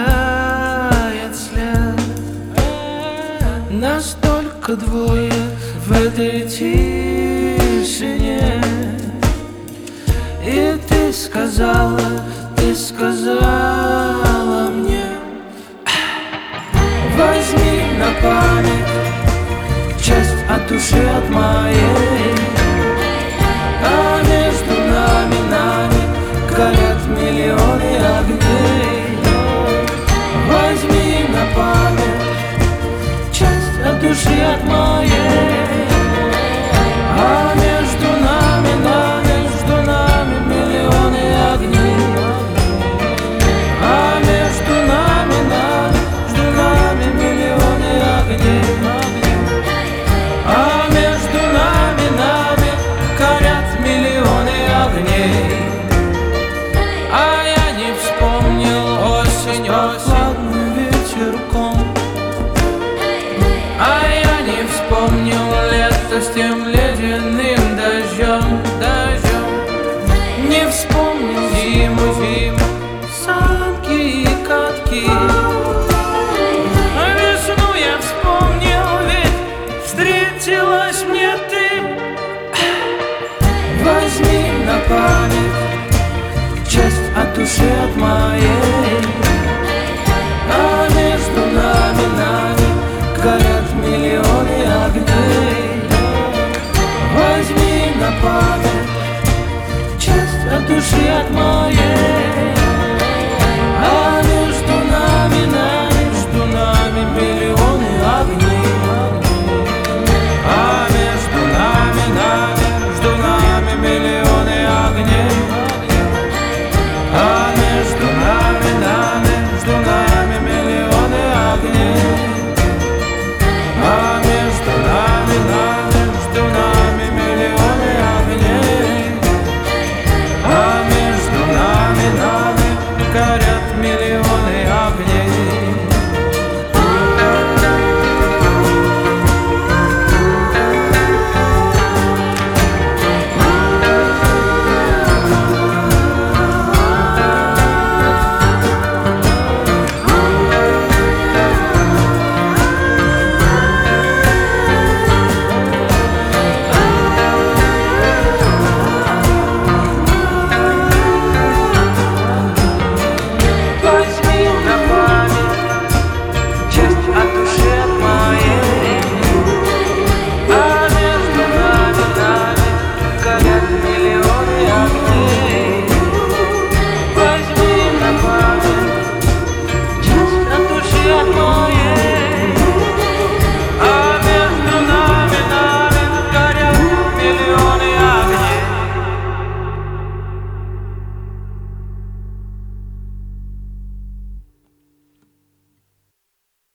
оставляет след. Нас только двое в этой тишине. И ты сказала мне: возьми на память часть от души от моей. А между нами горят миллионы огней. Возьми на память часть от души от моей. А между нами миллионы огней. А между нами миллионы огней. А между нами горят миллионы огней. А я не вспомнил осень прохладным вечерком. А я не вспомнил лето с тем ледяным дождем. Не вспомнил зиму, санки и катки. А весну я вспомнил, ведь встретилась мне ты. Возьми на память часть от души от моей.